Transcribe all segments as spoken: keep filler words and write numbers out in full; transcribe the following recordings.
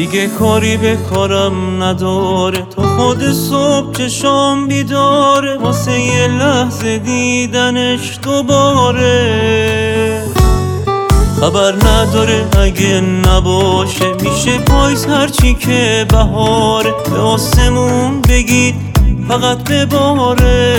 دیگه کاری به کارم نداره، تا خود صبح چشام بیداره واسه یه لحظه دیدنش دوباره. خبر نداره اگه نباشه، میشه پاییز هرچی که بهاره، به آسمون بگید فقط بباره.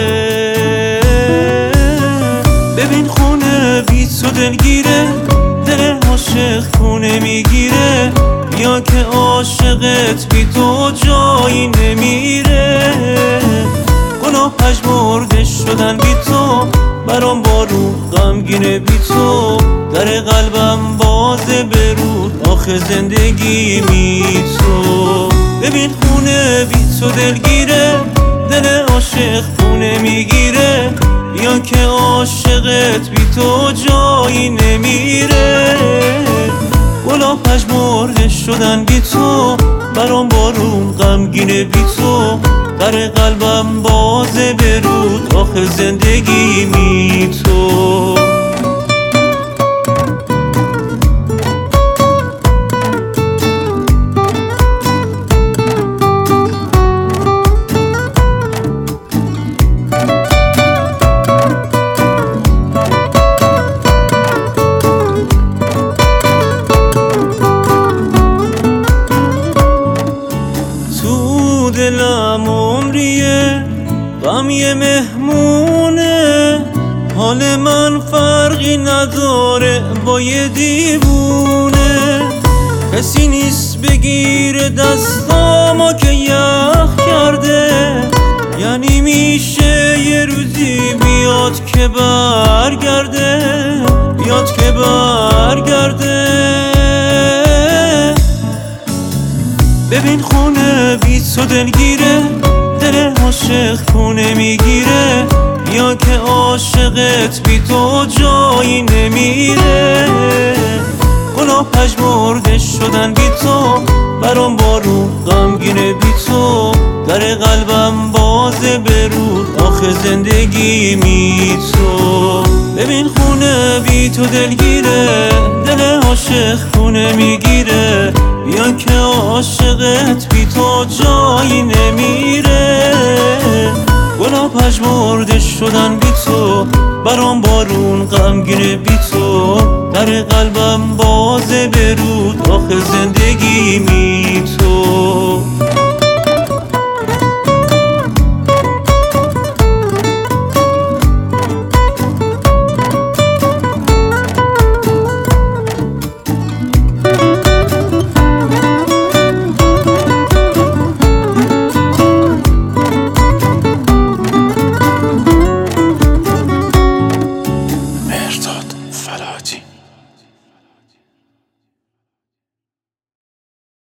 ببین خونه بی تو دلگیره، دل عاشق خونه میگیره، بیا که عاشقت بی تو جایی نمیره. گناه پژمرده شدن بی تو، برام بارون غمگینه بی تو، در قلبم بازه برود آخه زندگی بی تو. ببین خونه بی تو دلگیره، دل عاشق خونه میگیره، بیا که عاشقت بی تو جایی نمیره. گلا پژمرده شدن بی تو، برام بارون غمگینه بی تو، در قلبم بازه برود آخه زندگی بی تو. دلم عمریه غم یه مهمونه، حال من فرقی نداره با یه دیوونه. کسی نیست بگیره دستامو که یخ کرده، یعنی میشه یه روزی بیاد که برگرده، بیاد که برگرده. ببین خونه بی تو دلگیره، دل عاشق خونه میگیره، بیا که عاشقت بی تو جایی نمیره. گناه پژمرده شدن بی تو، برام بارون غمگینه بی تو، در قلبم بازه برود آخه زندگی بی تو. ببین خونه بی تو دلگیره، دل عاشق خونه میگیره، بیا که عاشقت بی تو جایی نمیره. گناه پژمرده شدن بی تو، برام بارون غمگینه بی تو، در قلبم بازه برود آخه زندگی بی تو.